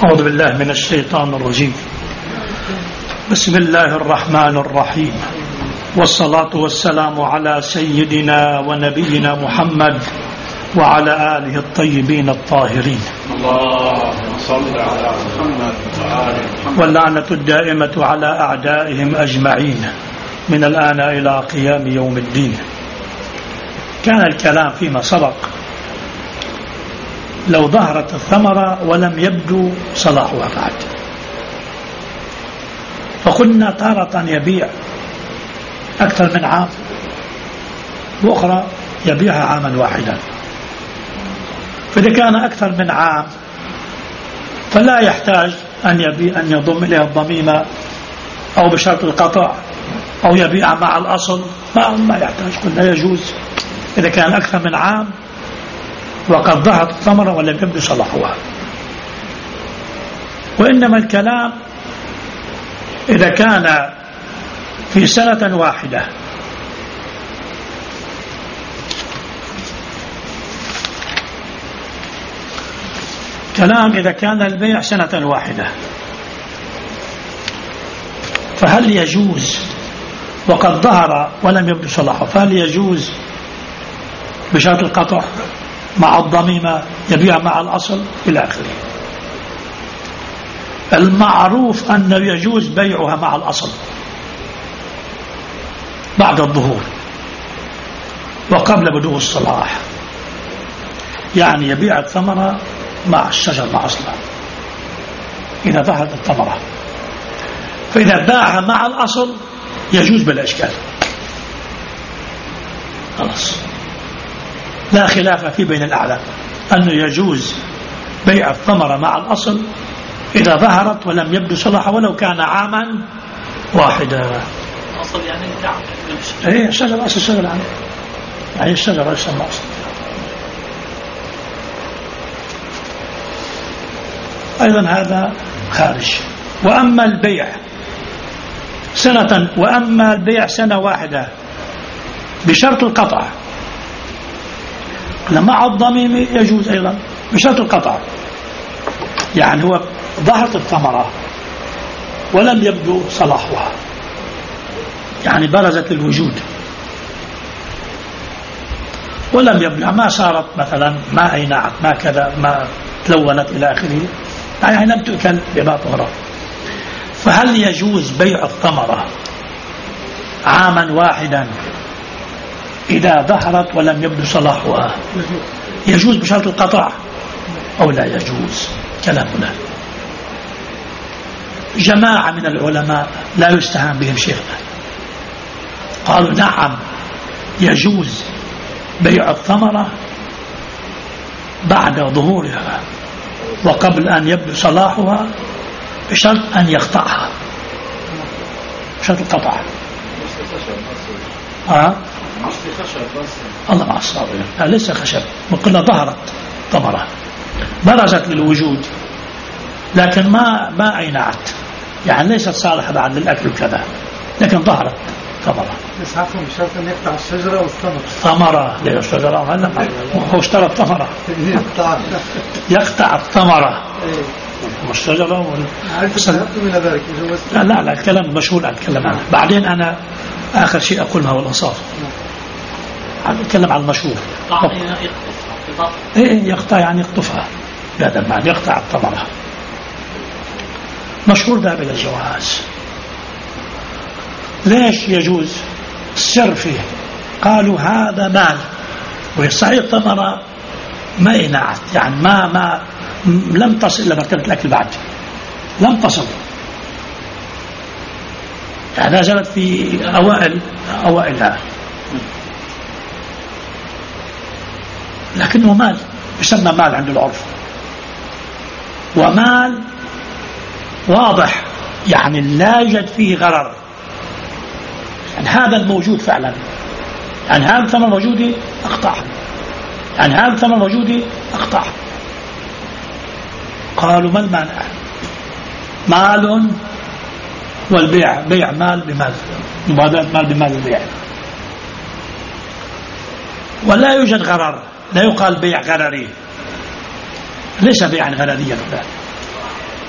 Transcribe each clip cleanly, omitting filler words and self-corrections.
أعوذ بالله من الشيطان الرجيم. بسم الله الرحمن الرحيم، والصلاة والسلام على سيدنا ونبينا محمد وعلى آله الطيبين الطاهرين، اللهم صل على محمد وآل محمد، واللعنة الدائمة على أعدائهم أجمعين من الآن إلى قيام يوم الدين. كان الكلام فيما سبق لو ظهرت الثمرة ولم يبدو صلاحها بعد، فقلنا تارة يبيع أكثر من عام، وأخرى يبيعها عاما واحدا. فإذا كان أكثر من عام فلا يحتاج أن يضم إليها الضميمة أو بشرط القطع أو يبيع مع الأصل، ما يحتاج. قلنا يجوز إذا كان أكثر من عام وقد ظهرت الثمرة ولم يبدو صلاحها. وإنما الكلام إذا كان في سنة واحدة، كلام إذا كان البيع سنة واحدة، فهل يجوز وقد ظهر ولم يبدو صلاحه، فهل يجوز بشرط القطع مع الضميمة يبيع مع الأصل إلى آخره؟ المعروف أنه يجوز بيعها مع الأصل بعد الظهور وقبل بدو الصلاح، يعني يبيع الثمرة مع الشجر مع أصلها إذا ظهرت الثمرة. فإذا باعها مع الأصل يجوز بلا إشكال، خلاص لا خلاف في بين الأعلام أنه يجوز بيع الثمرة مع الأصل إذا ظهرت ولم يبدو صلاحها ولو كان عاما واحدا. الأصل يعني الدعم، إيه الشجرة أصل الشجرة عنه، يعني الشجرة يسمى أصل. أيضا هذا خارج. وأما البيع سنة واحدة بشرط القطع مع الضميم يجوز أيضا بشرط القطع، يعني هو ظهرت الثمرة ولم يبدو صلاحها، يعني برزت الوجود ولم يبدو، ما صارت مثلا ما أينعت ما كذا ما تلونت إلى آخره، يعني لم تؤكل بما طهرت. فهل يجوز بيع الثمرة عاما واحدا إذا ظهرت ولم يبدو صلاحها؟ يجوز بشرط القطع أو لا يجوز؟ كلامنا جماعة من العلماء لا يستهان بهم شيخنا قالوا نعم يجوز بيع الثمرة بعد ظهورها وقبل أن يبدو صلاحها بشرط أن يقطعها، بشرط القطع. الله مع الصابر، ليس خشب، وقلنا ظهرت ثمرة برزت للوجود لكن ما أينعت، يعني ليست صالحة بعد للأكل وكذا، لكن ظهرت ثمرة. بس عفوا بشرط أن يقطع الشجرة والثمرة. ثمرة ليه الشجرة؟ هلا هو اشترى الثمرة يقطع الثمرة مش شجرة لا الكلام مشهور أتكلم عنه بعدين. أنا آخر شيء أقول ما هو الإنصاف، أتكلم عن المشهور. يقطع يعني يقطفها، لا بعد يقطع الثمرة، مشهور ذهب إلى الجواز. ليش يجوز؟ السر فيه قالوا هذا مال، وصحيح الثمرة ما إنعت، يعني ما لم تصل إلى مرتبة الأكل بعد، لم تصل، يعني نزلت في أوائلها، لكنه مال يسمى مال عند العرف، ومال واضح يعني لا يوجد فيه غرر، يعني هذا الموجود فعلا، يعني هذا الثمر موجود أقطعه، يعني هذا الثمر موجود أقطعه. قالوا ما المانع؟ مال والبيع، بيع مال بمال، مبادلة مال بمال البيع، ولا يوجد غرر، لا يقال بيع غرري، ليس بيعا غرريا،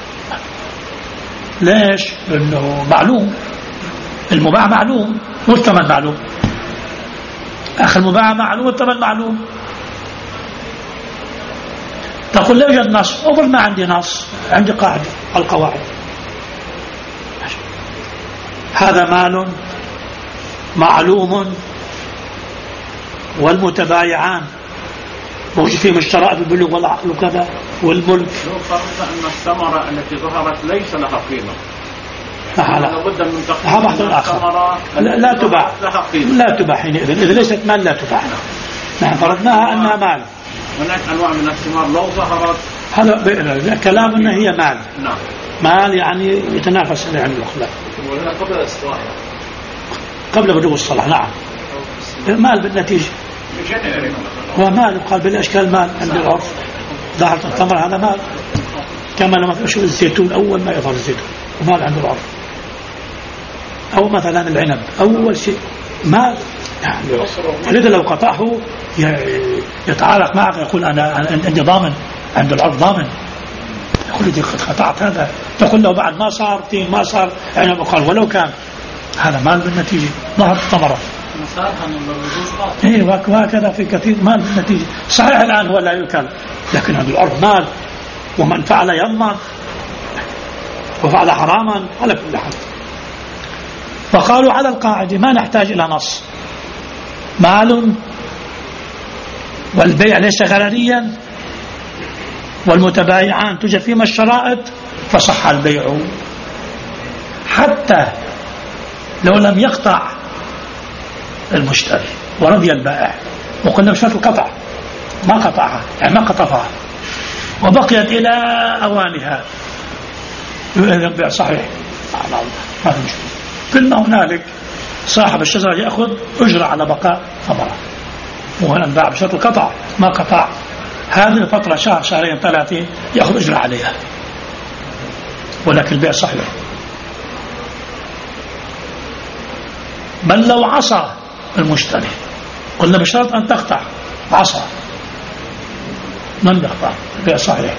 ليش؟ لأنه معلوم، المباع معلوم والثمن معلوم. أخي المباع معلوم والثمن معلوم. تقول لا يوجد نص، أقول ما عندي نص، عندي قاعدة القواعد. هذا مال معلوم والمتبايعان موجود فيه الشرائط البلوغ والعقل وكذا والملك. لو فرضنا أن الثمرة التي ظهرت ليس لها قيمة، لابد من تقديم الثمرة لا تباع، لا تباع حينئذ إذا ليست مال لا تباع. نحن فرضناها أنها مال. هناك أنواع من الثمار لو ظهرت هذا كلامنا هي مال. نعم. مال يعني يتنافس عن الأخلاق. قبل الإصلاح، قبل بدو الصلاة. نعم. مال بالنتيجة. هو مال يقال بالأشكال مال عند العرف. ظهرت التمر هذا مال، كما لما تشوف الزيتون أول ما يظهر الزيتون ومال عند العرف. أو مثلا العنب أول شيء مال. فلذا لو قطعه يتعارك معك يقول أنا عندي ضامن، عند العرف ضامن. يقول لي قد قطعت هذا، تقول له بعد ما صار تين ما صار عنب، وقال ولو كان هذا مال بالنتيجة. ظهرت الثمرة وهكذا في كثير مال بالنتيجة. صحيح الآن هو لا يكل، لكن عند العرف مال، ومن فعل يضمن وفعل حراما على كل حال. فقالوا على القاعدة ما نحتاج إلى نص، مال والبيع ليس غرريا والمتبايعان توجد فيما الشرائط فصح البيع، حتى لو لم يقطع المشتري ورضي البائع، وقلنا بشرط القطع ما قطعها يعني ما قطفها وبقيت إلى أوانها، البيع صحيح ما في مشكلة. كل هنالك صاحب الشجرة يأخذ أجرة على بقاء ثمرة، وهنا انباع بشرط القطع ما قطع هذه الفترة شهر شهرين ثلاثة يأخذ أجرة عليها، ولكن البيع صحيح. بل لو عصى المشتري قلنا بشرط أن تقطع، عصى من يقطع البيع صحيح.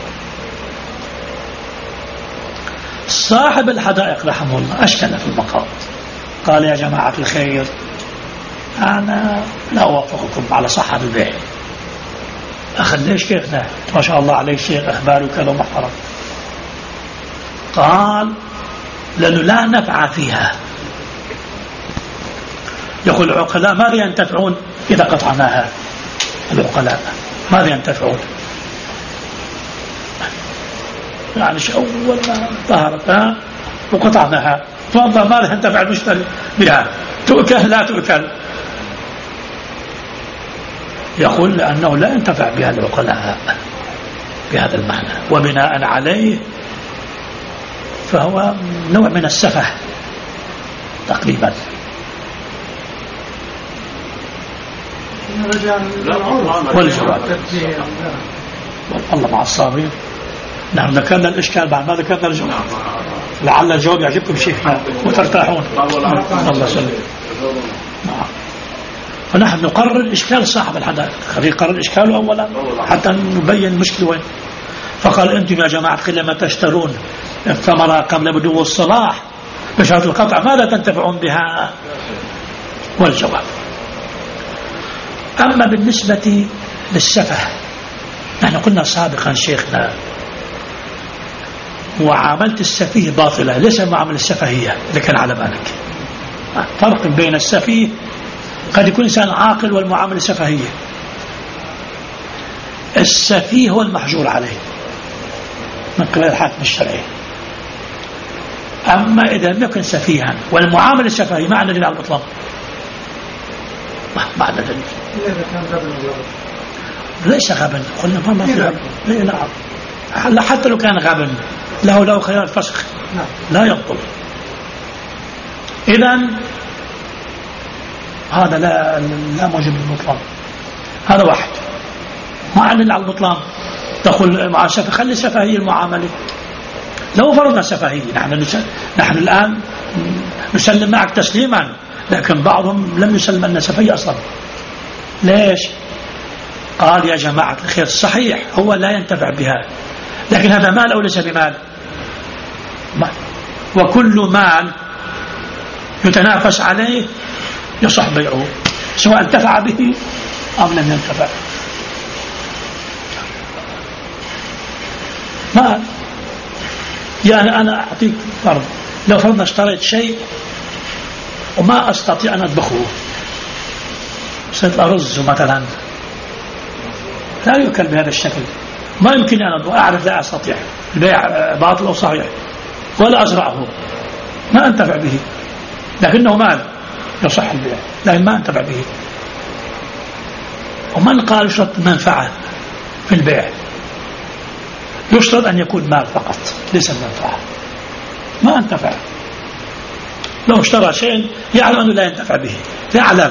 صاحب الحدائق رحمه الله أشكل في المقام، قال يا جماعة الخير أنا لا أوافقكم على صحة البيع. أخذ ليش كيفنا ما شاء الله عليه شيخ أخباره كذا محترم. قال لأنه لا نفع فيها. يقول العقلاء ماذا ينتفعون إذا قطعناها؟ العقلاء ماذا ينتفعون؟ يعني أول ما ظهرتها وقطعناها تفضل ماذا ينتفع المشتري بها؟ تؤكل لا تؤكل؟ يقول لأنه لا ينتفع بها العقلاء بهذا المعنى، وبناء عليه فهو نوع من السفه تقريبا. والجواب والله مع الصابرين. نحن ذكرنا الإشكال بعد ما ذكرنا الجواب، لعل الجواب يعجبكم شيخنا وترتاحون. الله يسلمك. فنحن نقرر الإشكال صاحب الحدائق، خليه يقرر الإشكال أولا حتى نبين المشكلة وين. فقال أنتم يا جماعة لما تشترون الثمرة قبل بدو الصلاح بشرط القطع ماذا تنتفعون بها؟ والجواب أما بالنسبة للسفه نحن قلنا سابقا شيخنا معاملة السفيه باطلة، ليس معاملة السفهية اللي كان على بالك. فرق بين السفيه قد يكون إنسان عاقل والمعاملة السفهية. السفيه هو المحجور عليه من قبل الحاكم الشرعي، أما إذا لم يكن سفيها والمعاملة السفهية ما عندنا دليل على البطلان، ما عندنا دليل. ليس غبن، قلنا ما في غبن. نعم حتى لو كان غبن له خيار الفسخ لا يبطل. إذن هذا لا موجب للبطلان. هذا واحد ما عندنا على البطلان. تقول مع السفه خلي السفهية المعاملة. لو فرضنا سفهية نحن الآن نسلم معك تسليما، لكن بعضهم لم يسلم أن سفهية أصلا. ليش؟ قال يا جماعة الخير صحيح هو لا ينتفع بها، لكن هذا مال أو ليس بمال؟ وكل مال يتنافس عليه يصح بيعه سواء انتفع به أو لم ينتفع. ما يعني أنا أعطيك فرض، لو فرضنا اشتريت شيء وما أستطيع أن أطبخه، صرت أرز مثلا، لا يؤكل بهذا الشكل، ما يمكن أن أعرف، لا أستطيع البيع باطل أو صحيح، ولا أزرعه ما أنتفع به، لكنه مال يصح البيع لكن ما أنتفع به. ومن قال يشترط منفعة في البيع؟ يشترط أن يكون مال فقط ليس المنفعة، ما أنتفع. لو اشترى شيء يعلم أنه لا ينتفع به، يعلم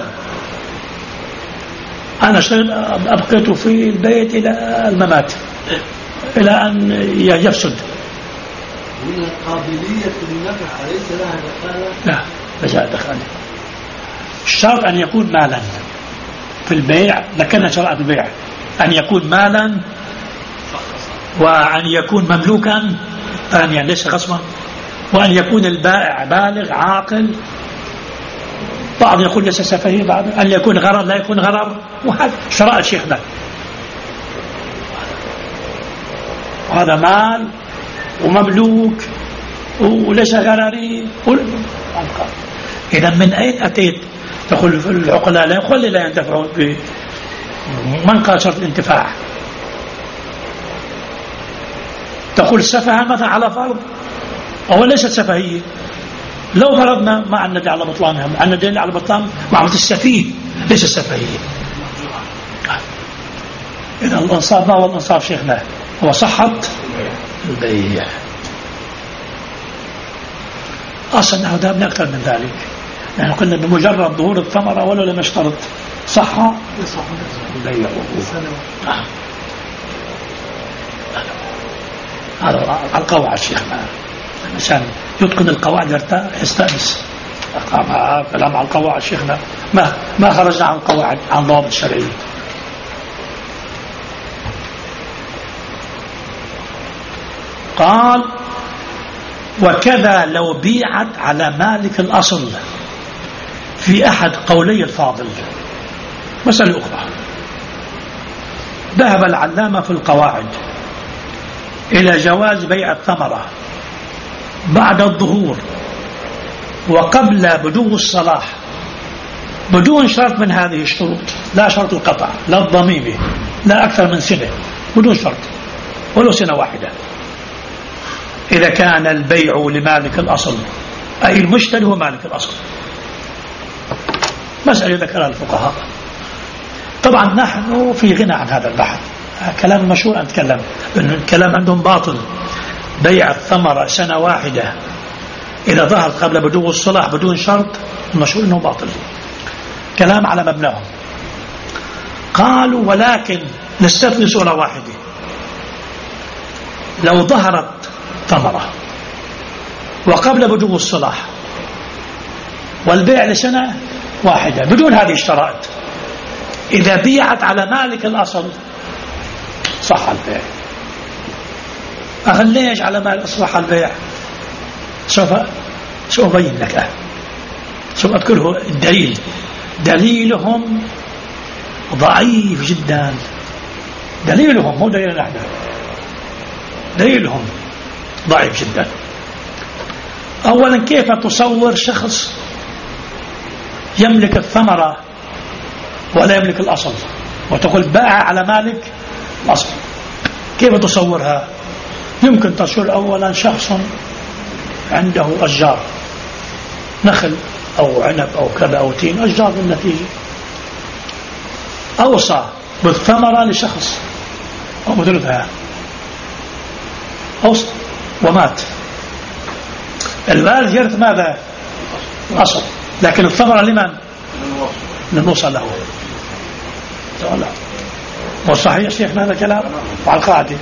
أنا أبقيته في البيت إلى الممات، إلى أن يفسد. هنا قابلية النفع أليس لها دخالة؟ لا ليس لها دخالة. الشرط أن يكون مالا في البيع، لكن شرط البيع أن يكون مالا وأن يكون مملوكا ثانيا ليس غصبا، وأن يكون البائع بالغ عاقل، بعض يقول ليس سفهي، بعض أن يكون غرر لا يكون غرر، وهذا شرائط شيخنا. هذا مال ومملوك وليس غرري. إذا من أين أتيت تقول في العقلاء لا يقول لا ينتفعون به؟ من قال شرط الانتفاع؟ تقول سفها مثلا على فرض أو ليست سفهية. لو فرضنا ما عندنا دليل على بطلانها، عندنا دليل على بطلان معاملة السفيه ليس السفهية. إذا الإنصاف ما هو الإنصاف شيخنا؟ هو صحة البيع. أصلا نحن ذهبنا أكثر من ذلك، نحن قلنا بمجرد ظهور الثمرة ولو لم يشترط صحة البيع. هذا على القواعد شيخنا، عشان يتقن القواعد يرتاح يستأنس. كلام على القواعد شيخنا، ما خرجنا عن القواعد عن ضوابط الشرعية. قال وكذا لو بيعت على مالك الأصل في أحد قولي الفاضل. مسألة أخرى، ذهب العلامة في القواعد إلى جواز بيع الثمرة بعد الظهور وقبل بدو الصلاح بدون شرط من هذه الشروط، لا شرط القطع لا الضميمة لا أكثر من سنة، بدون شرط ولو سنة واحدة، إذا كان البيع لمالك الأصل أي المشتري هو مالك الأصل. مسألة ذكرها الفقهاء. طبعا نحن في غنى عن هذا البحث، كلام مشهور أن نتكلم أن الكلام عندهم باطل. بيع الثمرة سنة واحدة إذا ظهر قبل بدو الصلاح بدون شرط، المشهور أنه باطل، كلام على مبناهم. قالوا ولكن نستثني صورة واحدة، لو ظهرت ثمرة وقبل بدو الصلاح والبيع لسنة واحدة بدون هذه الشرائط، إذا بيعت على مالك الأصل صح البيع. ليش على مال صح البيع؟ سوف أبين لك، سوف أذكره الدليل. دليلهم ضعيف جدا، دليلهم مو دليل نحن، دليلهم ضعيف جدا. أولا كيف تصور شخص يملك الثمرة ولا يملك الأصل وتقول باع على مالك الأصل؟ كيف تصورها؟ يمكن تصور أولا شخص عنده أشجار نخل أو عنب أو كذا أو تين، أشجار بالنتيجة، أوصى بالثمرة لشخص أو مثلثها، أوصى ومات، الوارث يرث ماذا؟ الأصل، لكن الثمرة لمن؟ للموصى له. وصحيح شيخنا هذا الكلام وعلى القاعدة.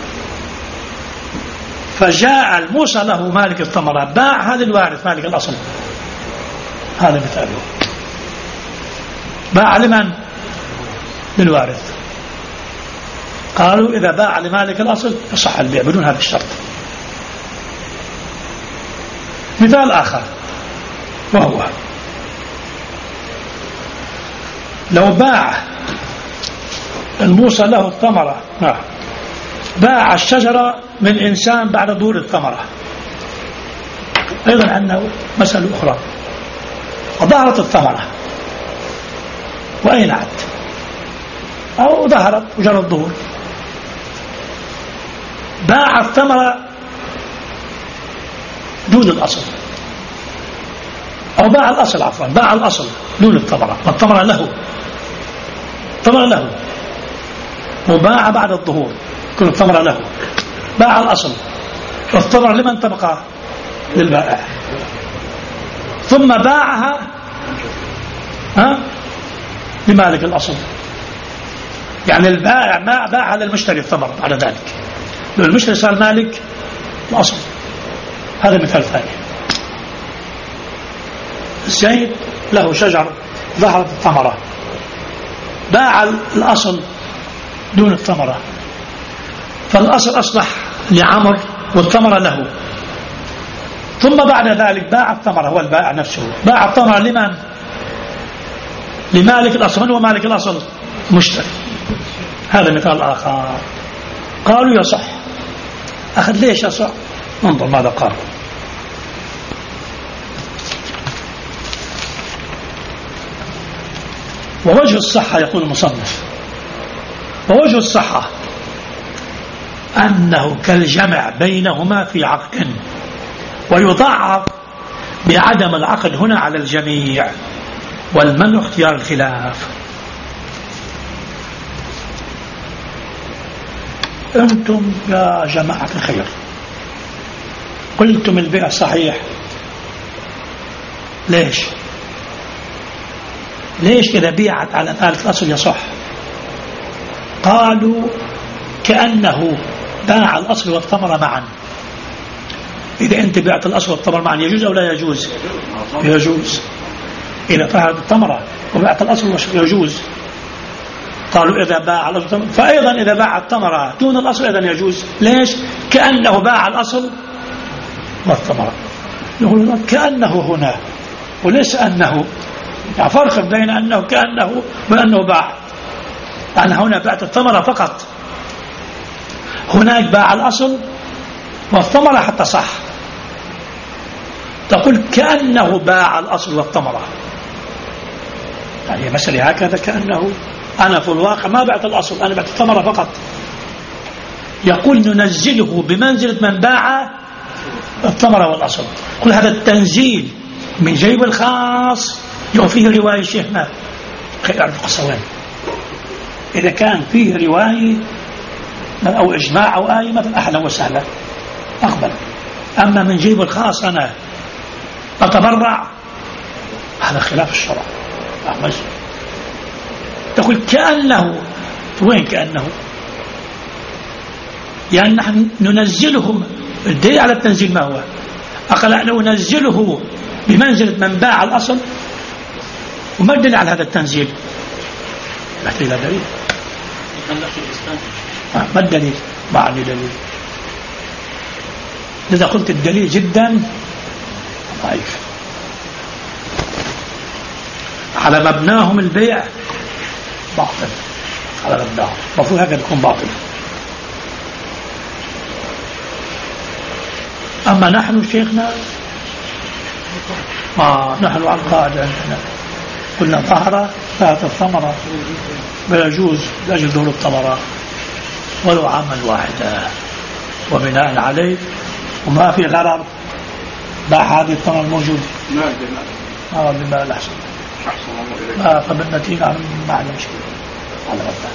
فجاء الموصى له مالك الثمرة باع هذا الوارث مالك الأصل، هذا مثاله، باع لمن؟ للوارث. قالوا إذا باع لمالك الأصل يصح البيع بدون هذا الشرط، مثال آخر وهو لو باع الموصى له الثمرة، باع الشجرة من إنسان بعد ظهور الثمرة، أيضا عندنا مسألة أخرى، وظهرت الثمرة وأينعت أو ظهرت وجرى الظهور، باع الثمرة دون الأصل، أو باع الأصل، عفوا باع الأصل دون الثمرة، والثمرة له، الثمرة له، وباع بعد الظهور، كل الثمرة له، باع الأصل، والثمرة لمن تبقى؟ للبائع، ثم باعها لمالك الأصل، يعني البائع ما باعها للمشتري الثمرة بعد ذلك، لو المشتري صار مالك الأصل. هذا مثال ثاني. الزيد له شجر ظهرت الثمرة، باع الأصل دون الثمرة، فالأصل أصلح لعمر والثمرة له، ثم بعد ذلك باع الثمرة، هو البائع نفسه باع الثمرة لمن؟ لمالك الأصل. من هو مالك الأصل؟ مشتري. هذا مثال آخر. قالوا يصح. أخذ ليش يصح؟ انظر ماذا قال. ووجه الصحة، يقول المصنف، ووجه الصحة أنه كالجمع بينهما في عقد، ويضعف بعدم العقد هنا على الجميع، والمنع اختيار الخلاف. أنتم يا جماعة الخير قلتم البيع صحيح، ليش كذا بيعت على ثالث الأصل يصح؟ قالوا كأنه باع الأصل والثمرة معا. إذا أنت بعت الأصل والثمرة معا يجوز أو لا يجوز؟ يجوز. إذا فعلت الثمرة وبعت الأصل يجوز. قالوا إذا باع الأصل، فأيضا إذا باع الثمرة دون الأصل إذن يجوز. ليش؟ كأنه باع الأصل والثمرة. يقولون كأنه هنا وليس أنه، يعني فرق بين أنه كأنه وأنه باع. يعني هنا باعت الثمرة فقط، هناك باع الأصل والثمرة حتى صح. تقول كأنه باع الأصل والثمرة، يعني مسألة هكذا، كأنه أنا في الواقع ما بعت الأصل، أنا بعت الثمرة فقط. يقول ننزله بمنزلة من باع الثمرة والأصل. كل هذا التنزيل من جيب الخاص فيه رواية شيخنا خير القصوان. إذا كان فيه رواية أو إجماع أو آية مثل أهلا وسهلا أقبل. أما من جيب الخاص أنا أتبرع، هذا خلاف الشرع. تقول كأنه، وين كأنه؟ يعني نحن ننزله، الدليل على التنزيل ما هو؟ أقل لو ننزله بمنزلة من باع الأصل، وما الدليل على هذا التنزيل؟ محتاج إلى دليل. ما الدليل؟ ما عندي دليل. إذا قلت الدليل جدا ضعيف. على مبناهم البيع باطل، على مبناهم المفروض هكذا يكون باطل. أما نحن شيخنا نحن على القاعدة عندنا قلنا ظهر فات الثمرة لا يجوز لأجل ظهور الثمرة ولو عاما واحدا، وبناء عليه وما في غرر باع هذه الثمرة الموجودة. بما الأحسن فبالنتيجة ما عندنا مشكلة على مبدأ.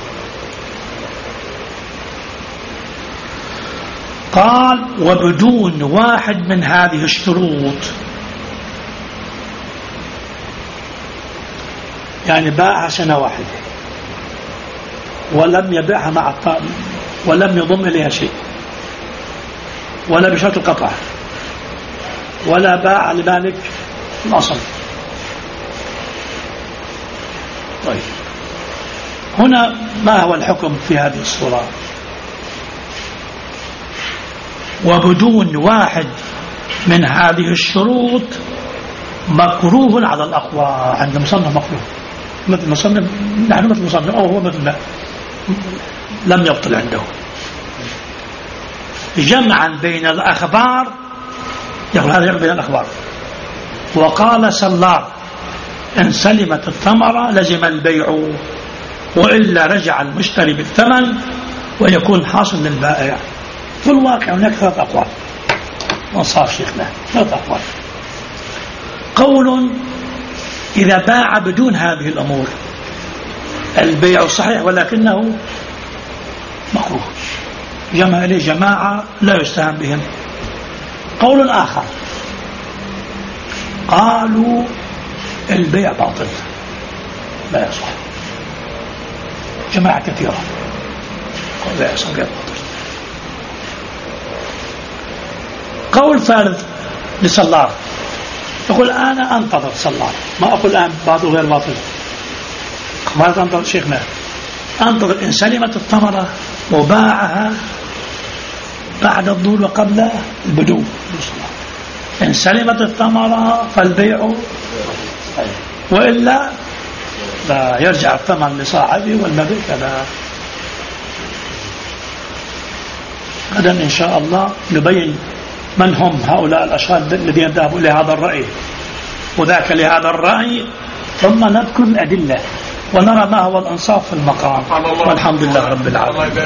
قال وبدون واحد من هذه الشروط، يعني باعها سنة واحدة ولم يبيعها مع الطالب ولم يضم إليها شيء، ولا بشرط القطع، ولا باع لمالك الأصل. طيب هنا ما هو الحكم في هذه الصورة؟ وبدون واحد من هذه الشروط مكروه على الأقوى. عند مصنف مكروه، مثل مصنف، نحن مثل مصنف أو هو مثل لم يبطل عنده. جمعا بين الأخبار، يقول هذا جمع بين الأخبار. وقال سلار إن سلمت الثمرة لزم البيع، وإلا رجع المشتري بالثمن ويكون حاصل للبائع. في الواقع هناك 3 أقوال، وصاف شيخنا 3 أقوال. قول إذا باع بدون هذه الأمور البيع صحيح ولكنه مكروه، جمع إليه جماعة لا يستهان بهم. قول آخر قالوا البيع باطل لا يصح، جماعة كثيرة لا يصح بيع باطل. قول ثالث لسلار، يقول أنا أنتظر سلار، ما أقول الآن باطل غير باطل، ما أنتظر شيخنا، أنتظر إن سلمت الثمرة وباعها بعد الظهور وقبل البدو، إن سلمت الثمرة فالبيع، وإلا لا يرجع الثمن لصاحبه والمبيع كذا. غدا إن شاء الله نبين من هم هؤلاء الأشخاص الذين ذهبوا لهذا الرأي وذاك لهذا الرأي، ثم نذكر الأدلة ونرى ما هو الإنصاف في المقام. والحمد لله رب العالمين.